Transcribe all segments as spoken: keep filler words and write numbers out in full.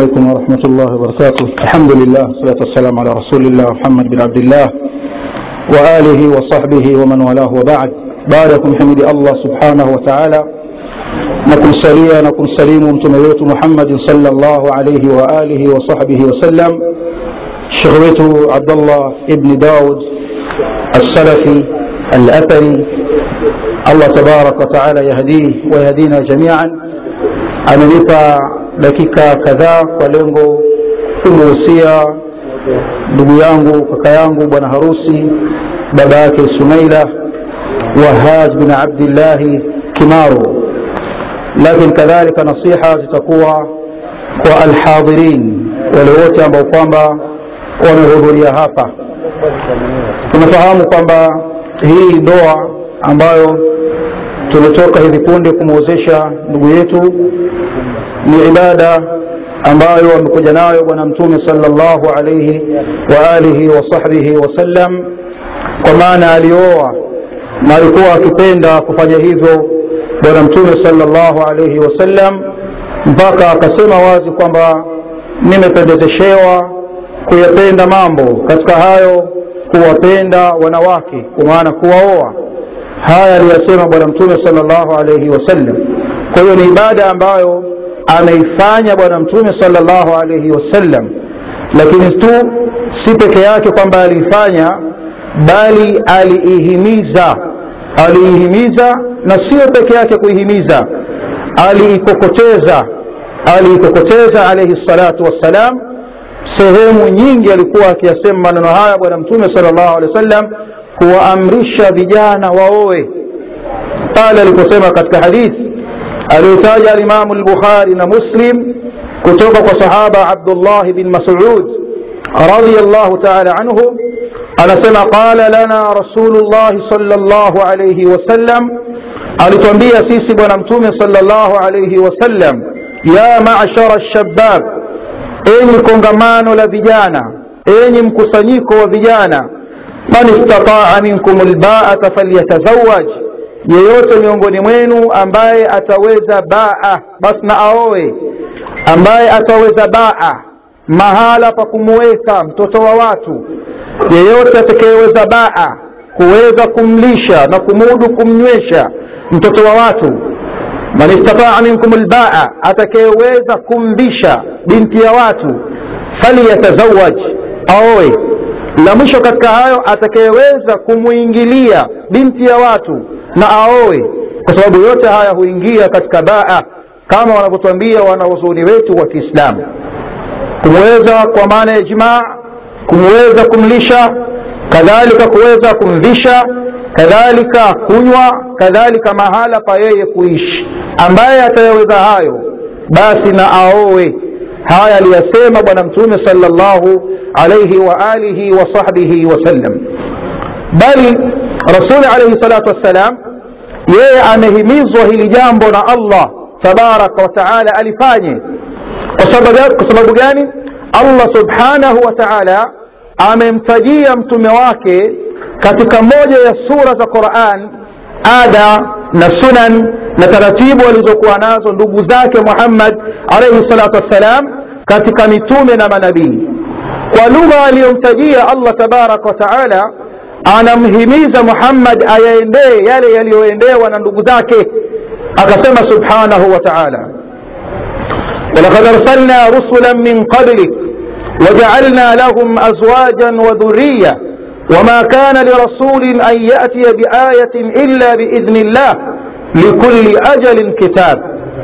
عليكم ورحمة الله وبركاته. الحمد لله والصلاة والسلام على رسول الله محمد بن عبد الله وآله وصحبه ومن والاه وبعد. باركم حمد الله سبحانه وتعالى نكم سليا نكم سليم متميت محمد صلى الله عليه وآله وصحبه وسلم. شغوته عبد الله ابن داود السلفي الأثري الله تبارك وتعالى يهديه ويهدينا جميعا. amenipa dakika kadhaa kwa lengo kumuhusia ndugu yangu kaka yangu bwana harusi baba yake Sumaila Wahaj bin Abdullah Kimaru, lakini kadhalika nasiha zitakuwa kwa alhadhirin wale wote ambao kwamba wamehudhuria hapa. Tunafahamu kwamba hii ndoa ambayo tumetoka hivi punde kumuozesha ndugu yetu ni ibada ambayo amekuja nayo bwana mtume sallallahu alayhi wa alihi wa sahbihi wasallam, kwa maana alioa na alikuwa akipenda kufanya hivyo bwana mtume sallallahu alayhi wasallam, mpaka akasema wazi kwamba nimependezeshewa kuyapenda mambo katika hayo kuwapenda wanawake, kwa maana kuwaoa. Haya aliyasema bwana mtume sallallahu alayhi wasallam. Kwa hiyo ni ibada ambayo anaifanya bwana mtume sallallahu alayhi wasallam, lakini tu si peke yake kwamba alifanya, bali aliihimiza aliihimiza na sio peke yake kuihimiza, aliikokoteza aliikokoteza alayhi salatu wassalam. Sehemu nyingi alikuwa akiyasema maneno haya bwana mtume sallallahu alayhi wasallam, kuwaamrisha vijana waoe. Pale aliposema katika hadithi aliyotaja al-Imam al-Bukhari na Muslim kutoka kwa sahaba Abdullah bin Mas'ud radiyallahu ta'ala anhu, anasema qala lana Rasulullah sallallahu alayhi wasallam, alituambia sisi bwana mtume sallallahu alayhi wasallam, ya ma'ashara ash-shabab, enyi kongamano la vijana, enyi mkusanyiko wa vijana, man istata'a minkum al-ba'ata falyatazawwaj, yeyote miongoni mwenu ambaye ataweza baa basi na aoe. Ambaye ataweza baa, mahala pa kumweka mtoto wa watu, yeyote atakayeweza baa, kuweza kumlisha na kumudu kumnywesha mtoto wa watu, man istata'a minkum al-baa, atakayeweza kumvisha binti ya watu, falyatazawwaj, aoe. La mwisho katika hayo, atakayeweza kumuingilia binti ya watu na aoe, kwa sababu yote haya huingia katika baa, kama wanavyotuambia wanawazuoni wetu wa Kiislamu. Kumweza kwa maana ya jimaa, kumweza kumlisha, kadhalika kuweza kumvisha, kadhalika kunywa, kadhalika mahala pa yeye kuishi. Ambaye atayaweza hayo basi na aoe. Haya aliyasema bwana mtume sallallahu alayhi wa alihi wa sahbihi wasallam. Bali Rasul alayhi salatu wassalam yeye amehimizwa hili jambo na Allah tabaraka wa taala alifanye. Kwa sababu kwa sababu gani? Allah subhanahu wa taala amemtajia mtume wake katika moja ya sura za Qur'an ada na sunan na taratibu walizokuwa nazo ndugu zake Muhammad alayhi salatu wassalam katika mitume na manabii. Kwa lugha aliyomtajia Allah tabaraka wa taala, anamhimiza Muhammad ayaendee yale yaliyoendewa na ndugu zake. Akasema subhanahu wa ta'ala, walaqad arsalna rusulan min qablik waja'alna lahum azwajan wa dhurriyya wama kana lirasulin an ya'tiya biayatin illa biidhnillah likulli ajalin kitab.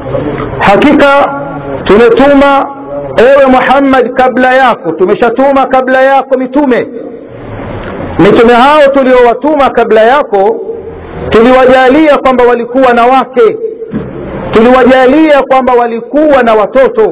Hakika tumetuma ewe Muhammad kabla yako, tumeshatuma kabla yako mitume. Mitume hao tuliowatuma kabla yako tuliwajalia kwamba walikuwa na wake, tuliwajalia kwamba walikuwa na watoto.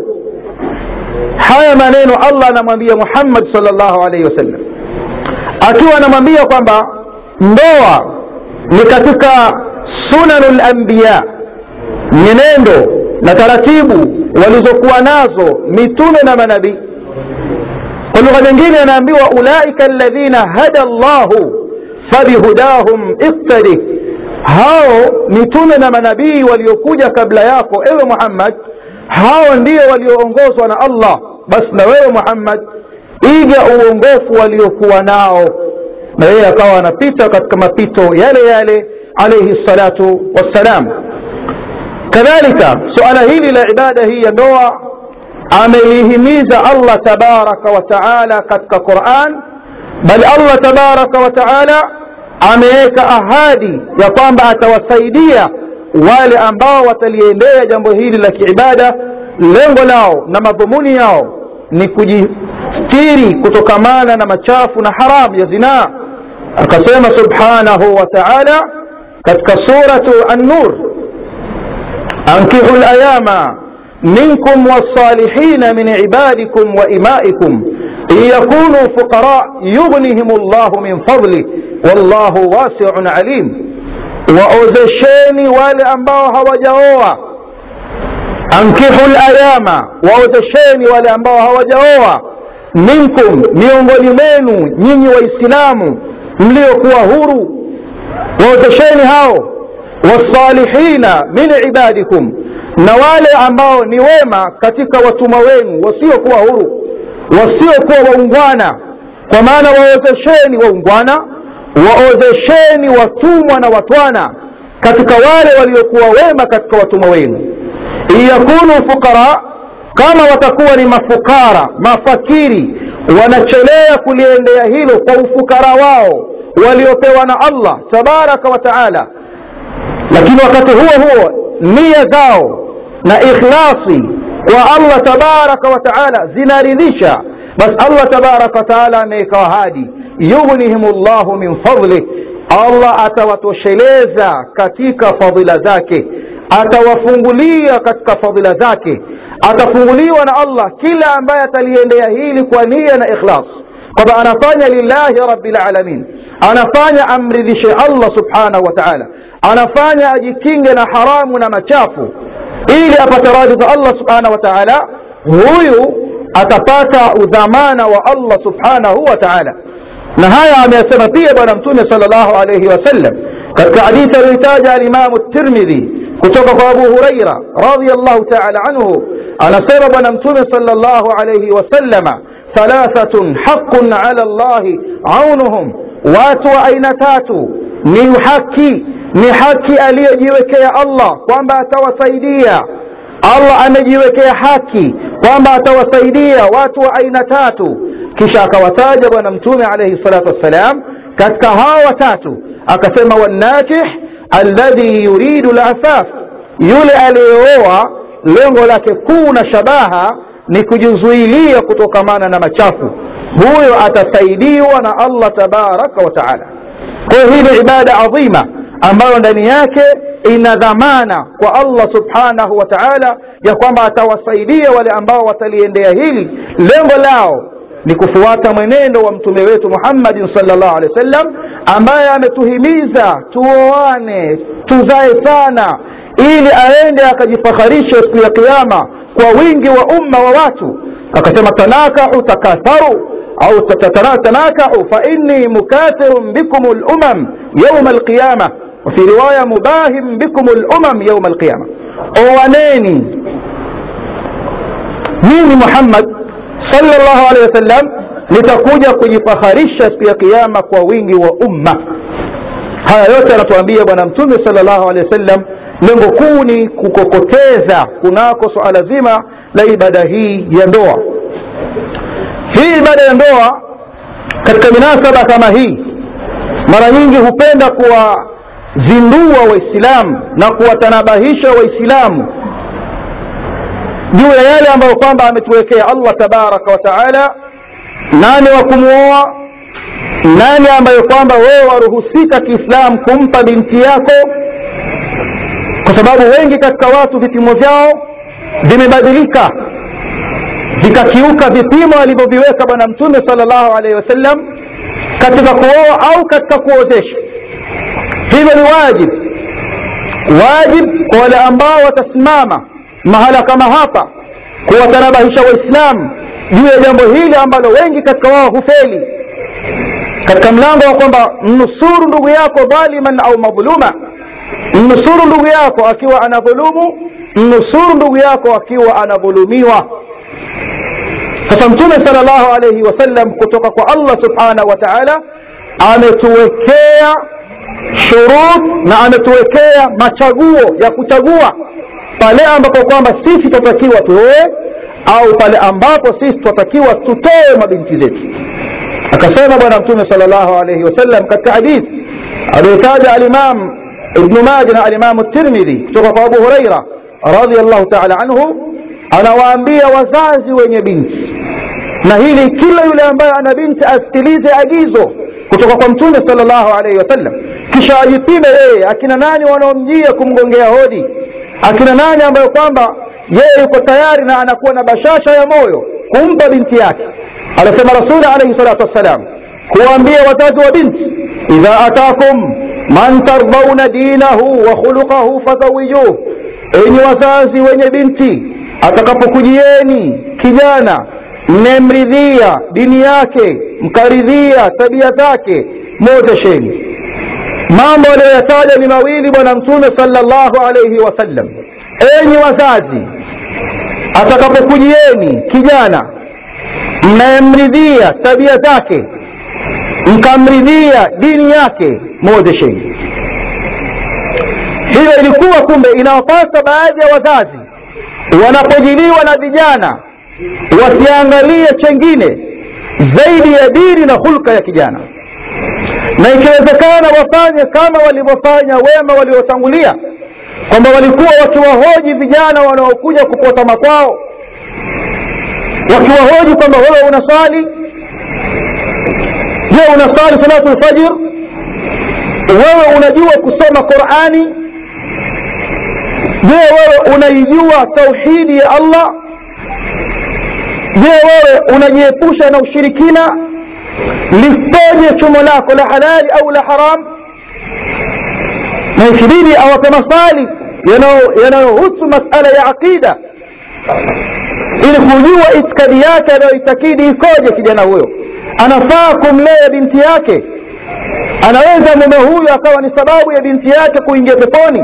Haya maneno Allah anamwambia Muhammad sallallahu alayhi wasallam, akiwa anamwambia kwamba ndoa ni katika sunanul anbiya, mwenendo na taratibu walizokuwa nazo mitume na manabii. Kwa lugha nyingine anaambiwa ulaika alladhina hada Allahu fabihudahum iqtadi, hao mitume na manabii waliokuja kabla yako ewe Muhammad, hao ndio walioongozwa na Allah, basi na wewe Muhammad iga uongofu waliokuwa nao. Na yeye akawa anapita katika mapito yale yale alayhi salatu wassalam. Kadhalika suala hili la ibada hii ya ndoa amelihimiza Allah tabaraka wa taala katika Qur'an, bali Allah tabaraka wa taala ameweka ahadi ya kwamba atawasaidia wale ambao wataliendea jambo hili la kiibada. Lengo lao na madhumuni yao ni kujistiri kutokamana na machafu na haram ya zinaa. Akasema subhanahu wa ta'ala katika suratu an-nur, ankihul ayama minkum was-salihin min ibadikum wa imaikum yakunu fuqara yughnihimullahu min fadli wallahu wasi'un alim. Waozesheni wale ambao hawajaoa, ankihul ayama, waozesheni wale ambao hawajaoa, minkum, miongoni mwenu nyinyi waislamu mliokuwa huru, waozesheni hao, wasalihina min ibadikum, na wale ambao ni wema katika watumwa wenu wasiokuwa huru, wasiokuwa waungwana. Kwa maana waozesheni waungwana, waozesheni watumwa na watwana katika wale waliokuwa wema katika watumwa wenu. Yakunu fuqara, kama watakuwa ni mafukara, mafakiri, wanachelea kuliendea hilo kwa ufukara wao waliopewa na Allah tabaraka wa taala, lakini wakati huo huo nia zao na ikhlasi kwa Allah tabaraka wa taala zinaridhisha, bas Allah tabaraka wa taala ameweka ahadi, yughnihimullahu min fadli, Allah atawatosheleza katika fadhila zake, atawafungulia katika fadhila zake. Atafunguliwa na Allah kila ambaye ataliendea hili kwa nia na ikhlas, kwamba anafanya lillahi rabbil alamin, anafanya amridhishe Allah subhanahu wa ta'ala, anafanya ajikinge na haramu na machafu ili apate radhi za Allah subhanahu wa ta'ala. Huyu atapata udhamana wa Allah subhanahu wa ta'ala. Na haya amesema pia bwana mtume sallallahu alayhi wasallam katika hadithi aliyotaja al-Imam at-Tirmidhi kutoka kwa Abu Huraira radhiyallahu ta'ala anhu, anasema bwana mtume sallallahu alayhi wasallama, thalathatun haqqun 'ala Allahi 'aunuhum, watu wa aina tatu ni haki, ni haki aliyojiwekea Allah kwamba atawasaidia. Allah amejiwekea haki kwamba atawasaidia watu wa aina tatu, kisha akawataja bwana mtume alayhi salatu wassalam katika hawa watatu, akasema wanakih alladhi yuridu al-afaf, yule aliyeoa lengo lake kuu na shabaha ni kujizuilia kutokamana na machafu, huyo atasaidiwa na Allah tabaraka wa taala. Kwa hiyo hii ni ibada adhima ambayo ndani yake ina dhamana kwa Allah subhanahu wa ta'ala ya kwamba atawasaidia wale ambao wataliendea hili. Lengo lao ni kufuata mwenendo wa mtume wetu Muhammad sallallahu alaihi wasallam, ambaye ametuhimiza tuoane, tuzae sana, ili aende akajifakharisha siku ya kiyama kwa wingi wa umma wa watu. Akasema tanakahu takatharu au tatanakahu fa inni mukathirun bikum al-umam yawm al-qiyamah, wa fi riwaya mubahim bikum al-umam yawm al-qiyamah. Owaneni, mimi Muhammad sallallahu alaihi wasallam nitakuja kujifakharisha siku ya kiyama kwa wingi wa umma. Haya yote anatuambia bwana mtume sallallahu alaihi wasallam. Lengo kuu ni kukokoteza kunako swala zima la ibada hii ya ndoa. Hii ibada ya ndoa katika minasaba kama hii mara nyingi hupenda kuwazindua waislamu na kuwatanabahisha waislamu juu ya yale ambayo kwamba ametuwekea Allah tabaraka wa taala, nani wa kumuoa, nani ambayo kwamba wewe waruhusika Kiislamu kumpa binti yako, kwa sababu wengi katika watu vipimo vyao vimebadilika, vikakiuka vipimo alivyoviweka bwana mtume sallallahu alaihi wasallam katika kuoa au katika kuozesha. Hivyo ni wajib wajib kwa wale ambao watasimama mahala kama hapa kuwatanabahisha waislamu juu ya jambo hili ambalo wengi katika wao hufeli, katika mlango wa kwamba mnusuru ndugu yako dhaliman au madhluma, mnusuru ndugu yako akiwa anadhulumu, mnusuru ndugu yako akiwa anadhulumiwa. Sasa Mtume sallallahu alayhi wasallam kutoka kwa Allah subhanahu wa ta'ala ametuwekea shurut na ametuwekea machaguo ya kuchagua pale ambapo kwamba sisi tutatakiwa tuoe au pale ambapo sisi tutatakiwa tutoe mabinti zetu. Akasema bwana Mtume sallallahu alayhi wasallam katika hadith aliyotaja al-Imam Ibn Majah na al-Imam at-Tirmidhi kutoka kwa Abu Huraira radhiyallahu ta'ala anhu, anawaambia wazazi wenye binti, na hili kila yule ambaye ana binti asikilize agizo kutoka kwa Mtume sallallahu alayhi wasallam, kisha ajipime yeye akina nani wanaomjia kumgongea hodi, akina nani ambayo kwamba yeye yuko tayari na anakuwa na bashasha ya moyo kumpa binti yake. Alisema Rasul alayhi salatu wasalam kuambia wazazi wa binti, idha atakum man tardawna dinahu wa khuluquhu fazawijuhu, enyi wazazi wenye binti, atakapokujieni kijana mnemridhia dini yake, mkaridhia tabia zake, mwozesheni. Mambo aliyoyataja ni mawili bwana Mtume sallallahu alayhi wasallam. Enyi wazazi, atakapokujieni kijana mnemridhia tabia zake, mkamridhia dini yake, mwozesheni. Hilo ilikuwa kumbe inawapasa baadhi ya wazazi wanapojiliwa na vijana wasiangalie chengine zaidi ya dini na hulka ya kijana, na ikiwezekana wafanye kama walivyofanya wema waliotangulia, kwamba walikuwa wakiwahoji vijana wanaokuja kupota makwao, wakiwahoji kwamba wewe unasali, je unasali salatu al-fajr, wewe unajua kusoma Qur'ani, je wewe unaijua tauhidi ya Allah, je wewe unajiepusha na ushirikina, lipoje chumo lako la halali au la haram. Na ikibidi awape maswali yanayohusu masala ya aqida ili kujua itikadi yake anayoitakidi ikoje. Kijana huyo anafaa kumlea binti yake, anaweza mume huyo akawa ni sababu ya binti yake kuingia peponi,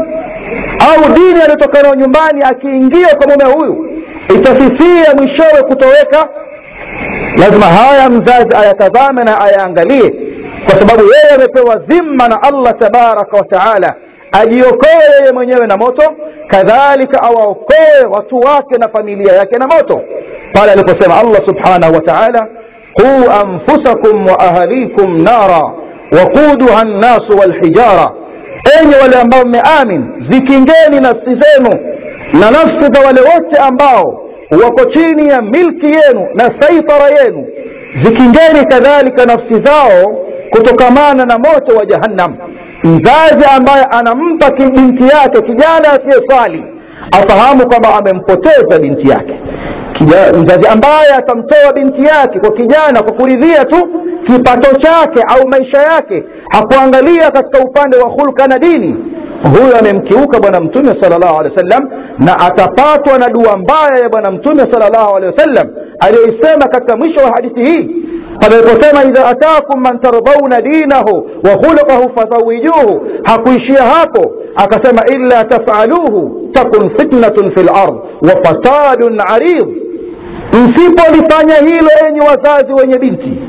au dini aliyotokana nyumbani akiingia kwa mume huyu itafifia mwishowe kutoweka. Lazima haya mzazi ayatazame na ayaangalie, kwa sababu yeye amepewa dhima na Allah tabaraka wa taala ajiokoe yeye mwenyewe na moto, kadhalika awaokoe watu wake na familia yake na moto, pale aliposema Allah subhanahu wa ta'ala, qu anfusakum wa ahlikum nara waquduha an-nas wal hijara, enyi wale ambao mmeamini zikingeni nafsi zenu na nafsi za wale wote ambao wako chini ya milki yenu na saitara yenu, zikingeni kadhalika nafsi zao kutokamana na moto wa jahannam. Mzazi ambaye anampa binti yake kijana asiyeswali afahamu kwamba amempoteza binti yake. Mzazi ambaye atamtoa binti yake kwa kijana kwa kuridhia tu kipato chake au maisha yake, hakuangalia katika upande wa hulka na dini, huyo amemkiuka bwana Mtume sallallahu alaihi wasallam, na atapatwa na dua mbaya ya bwana Mtume sallallahu alaihi wasallam aliyosema katika mwisho wa hadithi hii aliposema, idha ataakum man tardawna dinahu wa khuluquhu fazawijuhu. Hakuishia hapo, akasema illa taf'aluhu takun fitnatun fil ard wa fasadun 'arid. Msipolifanya hilo enyi wazazi wenye binti,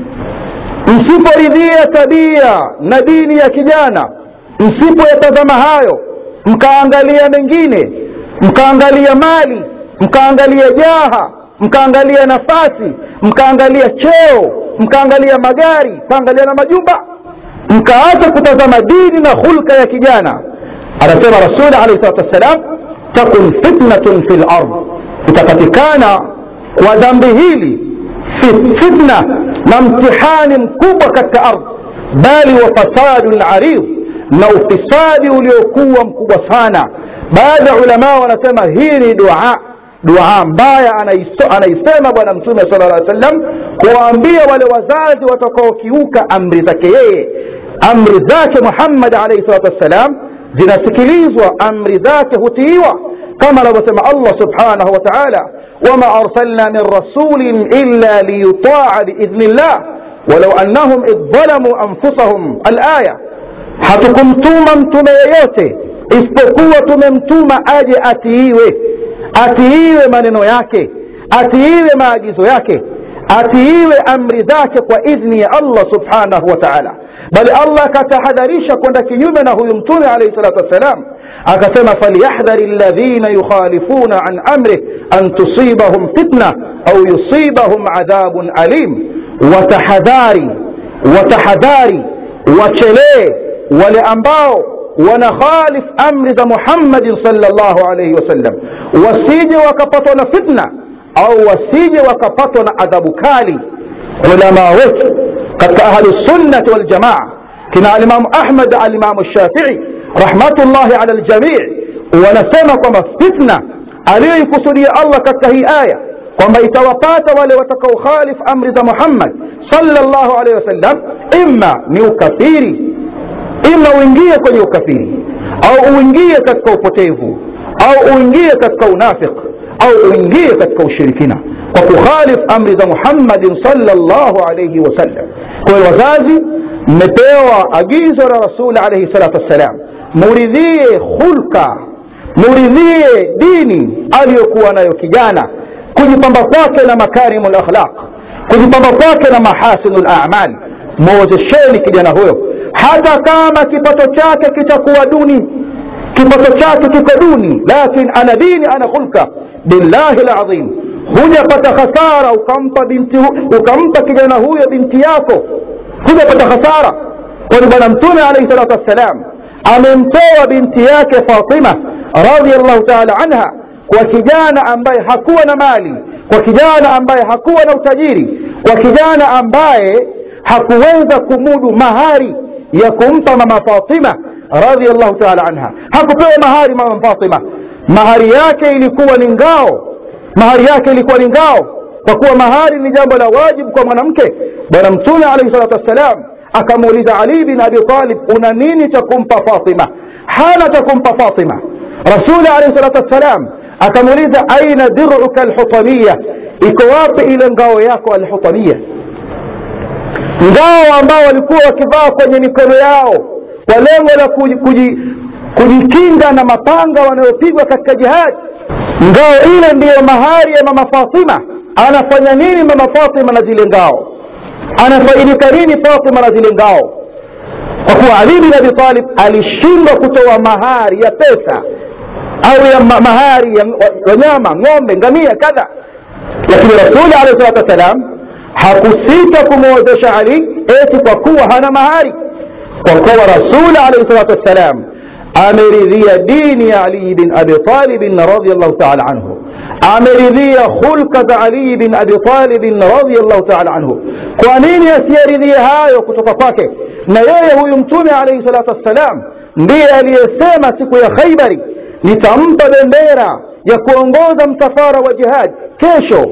msiporidhia tabia na dini ya kijana, msipoyatazama hayo mkaangalia mengine, mkaangalia mali, mkaangalia jaha, mkaangalia nafasi, mkaangalia cheo, mkaangalia magari, mkaangalia na majumba, mkaacha kutazama dini na hulka ya kijana, anasema Rasul alayhi salatu wasalam, takun fitnatun fil ard, itapatikana kwa dhambi hili fitna na mtihani mkubwa katika ardhi, bali wa fasadun 'arid, na ufisadi uliokuwa mkubwa sana. Baadhi ya ulama wanasema hii ni dua dua mbaya anaisema bwana Mtume sallallahu alaihi wasallam kuwaambia wale wazazi watakaokiuka amri zake yeye. Amri zake Muhammad alayhi salatu wasallam zinasikilizwa, amri zake hutiiwa, kama anavyosema Allah subhanahu wa ta'ala, wama arsalna min rasulin illa liyuta'a biidhnillah walau annahum idh zalamu anfusahum. Al-aya, hatukumtuma mtume yeyote isipokuwa tumemtuma aje atiiwe, atiiwe maneno yake, atiiwe maagizo yake, atiiwe amri zake kwa idhni ya Allah subhanahu wa ta'ala. Bali Allah katahadharisha kwenda kinyume na huyu mtume alayhi salatu wasalam, akasema falyahdhari alladhina yukhalifuna an amri an tusibahum fitna au yusibahum adhabun alim. Watahadhari, watahadhari, wachelee wale ambao wanakhalif amri za Muhammad sallallahu alayhi wasallam, wasije wakapatwa na fitna au wasije wakapatwa na adhabu kali. Ulama wetu katika ahlus sunnah wal jamaa kina al-Imam Ahmad, al-Imam Shafi'i rahmatullahi ala al-jami' wanasema kwamba fitna aliyoikusudia Allah katika hii aya kwamba itawapata wale watakao khalif amri za Muhammad sallallahu alayhi wasallam, imma ni ukafiri, imma uingie kwenye ukafiri au uingie katika upotevu au uingie katika unafiki au uingie katika ushirikina kwa kukhalif amri za Muhammad sallallahu alayhi wasallam. Kwa wazazi, mmepewa agizo la Rasul alayhi salatu wasalam, muridhie khulqa, muridhie dini aliyokuwa nayo kijana, kujipamba kwake na makarimul akhlaq, kujipamba kwake na mahasinul a'mal. Muozesheni kijana huyo, hata kama kipato chake kitakuwa duni, kipato chake kiko duni, lakini ana dini, ana khulqa. Billahi alazim, hujapata hasara ukampa binti, ukampa kijana huyo binti yako, hujapata hasara. Kwa bwana mtume alayhi salatu wasalam amemtoa binti yake Fatima radhiyallahu ta'ala anha kwa kijana ambaye hakuwa na mali, kwa kijana ambaye hakuwa na utajiri, kwa kijana ambaye hakuweza kumudu mahari ya kumpa mama Fatima radhiyallahu ta'ala anha. Hakupewa mahari mama Fatima, mahari yake ilikuwa ni ngao, mahari yake ilikuwa ni ngao. Kwa kuwa mahari ni jambo la wajibu kwa mwanamke, bwana mtume alayhi salatu wasalam akamuuliza Ali bin Abi Talib, una nini cha kumpa Fatima? Hana cha kumpa Fatima. Rasul alayhi salatu wasalam akamuuliza, aina dir'uka al-hutamiyya, iko wapi ile ngao yako al-hutamiyya? Ngao ambao walikuwa wakivaa kwenye mikono yao kwa lengo la kujikinga na mapanga wanayopigwa katika jihad. Ngao ile ndiyo mahari ya mama Fatima. Anafanya nini mama Fatima na zile ngao? Anafaidika nini Fatima na zile ngao? Kwa kuwa Ali bin Abi Talib alishindwa kutoa mahari ya pesa au ya mahari ya wanyama, ng'ombe, ngamia, kadha, lakini Rasul alayhi salatu wasalam hakusita kumwozesha Ali eti kwa kuwa hana mahari. Kwa kuwa Rasul alayhi salatu wasalam ameridhia dini ya Ali bin Abi Talib radhiyallahu ta'ala anhu, ameridhia khulqa za Ali bin Abi Talib radhiyallahu ta'ala anhu. Kwa nini asiyaridhie hayo kutoka kwake? Na yeye huyu mtume alayhi salatu wasalam ndiye aliyesema siku ya Khaybari, nitampa bendera ya kuongoza msafara wa jihad kesho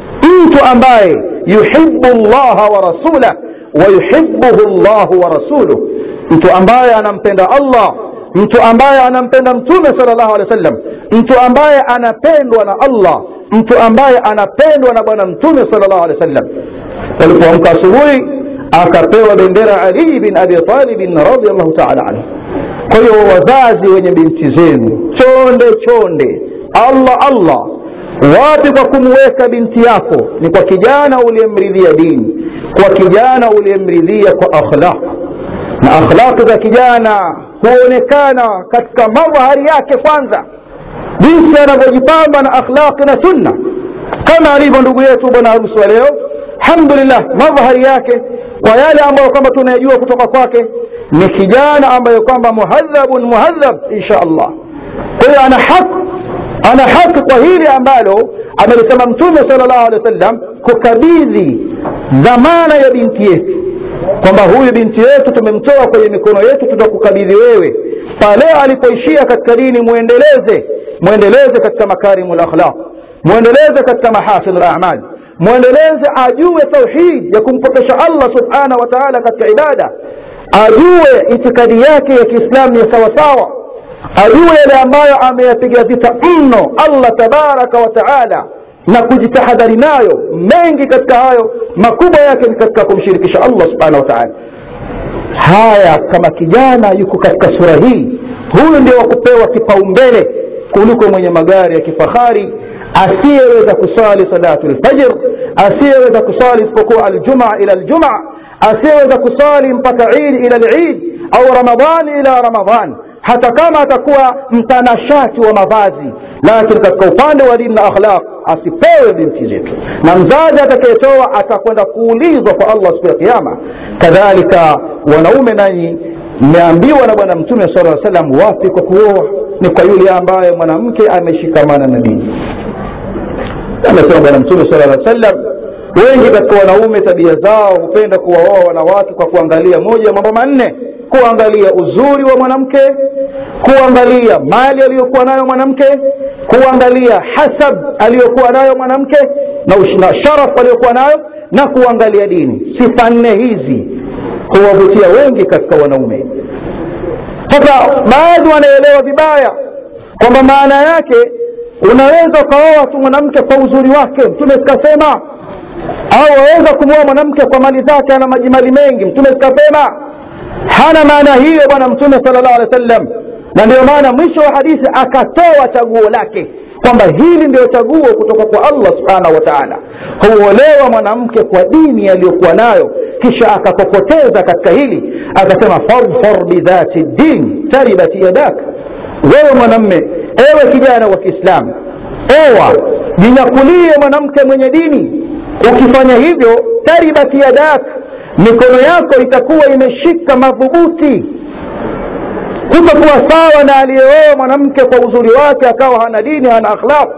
mtu ambaye yuhibbu Allah wa rasulahu wa yuhibbuhu Allah wa rasuluhu, mtu ambaye anampenda Allah, mtu ambaye anampenda mtume sallallahu alaihi wasallam, mtu ambaye anapendwa na Allah, mtu ambaye anapendwa na bwana mtume sallallahu alaihi wasallam. Walipoamka asubuhi akapewa bendera Ali bin Abi Talib radhiyallahu ta'ala anhu. Kwa hiyo wazazi wenye binti zenu, chonde chonde, Allah Allah, wapi kwa kumweka binti yako? Ni kwa kijana uliyemridhia dini, kwa kijana uliyemridhia kwa akhlaq. Na akhlaq za kijana huonekana katika madhari yake kwanza, jinsi anavyojipamba na akhlaq na sunna, kama alivyo ndugu yetu bwana harusi wa leo. Alhamdulillah, madhari yake kwa yale ambayo kama tunayajua kutoka kwake ni kijana ambaye kwamba muhadhabun muhadhab insha Allah. Kwa hiyo ana haki, ana haki kwa hili ambalo amelisema mtume sallallahu alaihi wasallam, kukabidhi dhamana ya binti yetu, kwamba huyu binti yetu tumemtoa kwenye mikono yetu, tutakukabidhi wewe. Pale alipoishia katika dini, muendeleze, muendeleze katika makarimul akhlaq, muendeleze katika mahasinul a'mal, muendeleze ajue tauhid ya kumpokesha Allah subhanahu wa ta'ala katika ibada, ajue itikadi yake ya Kiislamu ni sawa sawa, ajue yale ambayo ameyapiga vita mno Allah tabaraka wa ta'ala na kujitahadhari nayo. Mengi katika hayo makubwa yake ni katika kumshirikisha Allah subhanahu wa ta'ala. Haya, kama kijana yuko katika sura hii, huyu ndio wakupewa kipaumbele kuliko mwenye magari ya kifahari, asiyeweza kusali salatul fajr, asiyeweza kusali isipokuwa aljumaa ila aljumaa, asiyeweza kusali mpaka Eid ila al-Eid au Ramadhan ila Ramadhan, hata kama atakuwa mtanashati wa mavazi, lakini katika upande wa dini na akhlaq asipewe binti zetu. Na mzazi atakayetoa atakwenda kuulizwa kwa Allah siku ya kiyama. Kadhalika wanaume nanyi mmeambiwa na bwana Mtume sallallahu alaihi wasallam wapi kwa kuoa, ni kwa yule ambaye mwanamke ameshikamana na dini. Anasema bwana Mtume sallallahu alaihi wasallam, wengi katika wanaume tabia zao hupenda kuwaoa wanawake kwa kuangalia moja mambo manne: kuangalia uzuri wa mwanamke, kuangalia mali aliyokuwa nayo mwanamke, kuangalia hasab aliyokuwa nayo mwanamke na sharaf aliyokuwa nayo, na kuangalia dini. Sifa nne hizi huwavutia wengi katika wanaume. Sasa baadhi wanaelewa vibaya kwamba maana yake unaweza ukaoa tu mwanamke kwa uzuri wake, Mtume sikasema, au waweza kumwoa mwanamke kwa mali zake, ana majimali mengi, Mtume sikasema. Hana maana hiyo bwana Mtume sallallahu alaihi wasallam. Na ndio maana mwisho wa hadithi akatoa chaguo lake kwamba hili ndio chaguo kutoka kwa Allah subhanahu wa ta'ala: huolewa mwanamke kwa dini aliyokuwa nayo. Kisha akapopoteza katika hili akasema, farfar bidhati din taribat yadak. Wewe mwanamume, ewe kijana wa Kiislamu, oa, jinyakulie mwanamke mwenye dini. Ukifanya hivyo, taribat yadak, mikono yako itakuwa imeshika madhubuti. Hutakuwa sawa na aliyeoa mwanamke kwa uzuri wake akawa hana dini, hana akhlaq.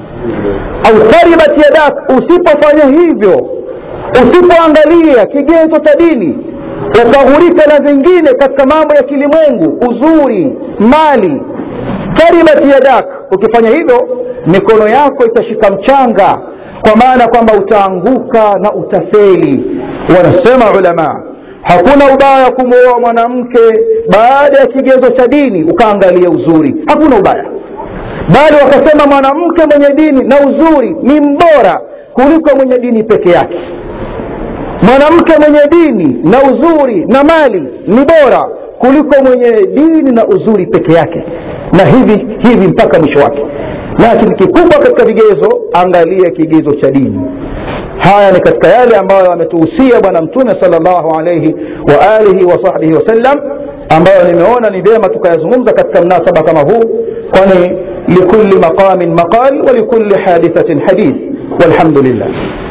Au taribat yadak, usipofanya hivyo, usipoangalia kigezo cha dini, ukaghurika na vingine katika mambo ya kilimwengu, uzuri, mali, taribat yadak, ukifanya hivyo mikono yako itashika mchanga, kwa maana kwamba utaanguka na utafeli. Wanasema ulama, hakuna ubaya kumwoa mwanamke baada ya kigezo cha dini ukaangalia uzuri, hakuna ubaya. Bali wakasema mwanamke mwenye dini na uzuri ni mbora kuliko mwenye dini peke yake. Mwanamke mwenye dini na uzuri na mali ni bora kuliko mwenye dini na uzuri peke yake, na hivi hivi mpaka mwisho wake. Lakini kikubwa katika vigezo, angalia kigezo cha dini. Haya ni katika yale ambayo ametuhusia bwana Mtume sallallahu alayhi wa alihi wa sahbihi wasallam, ambayo nimeona ni vyema tukayazungumza katika mnasaba kama huu, kwani likulli maqamin maqal wa likulli hadithatin hadith. Walhamdulillah.